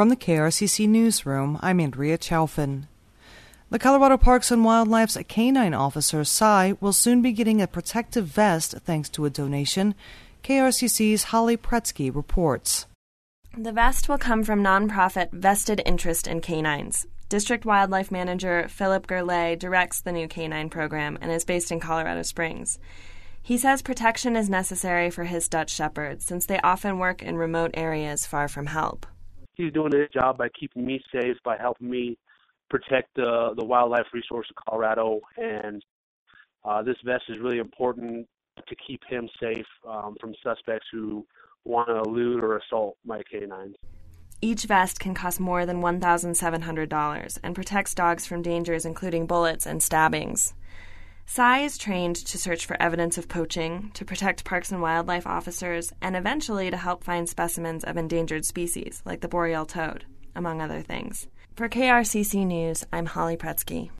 From the KRCC Newsroom, I'm Andrea Chaufin. The Colorado Parks and Wildlife's canine officer, Cy, will soon be getting a protective vest thanks to a donation. KRCC's Holly Pretsky reports. The vest will come from nonprofit Vested Interest in Canines. District Wildlife Manager Philip Gerlay directs the new canine program and is based in Colorado Springs. He says protection is necessary for his Dutch Shepherds since they often work in remote areas far from help. He's doing his job by keeping me safe, by helping me protect the wildlife resource of Colorado, and this vest is really important to keep him safe from suspects who want to elude or assault my canines. Each vest can cost more than $1,700 and protects dogs from dangers including bullets and stabbings. Cy is trained to search for evidence of poaching, to protect parks and wildlife officers, and eventually to help find specimens of endangered species like the boreal toad, among other things. For KRCC News, I'm Holly Pretsky.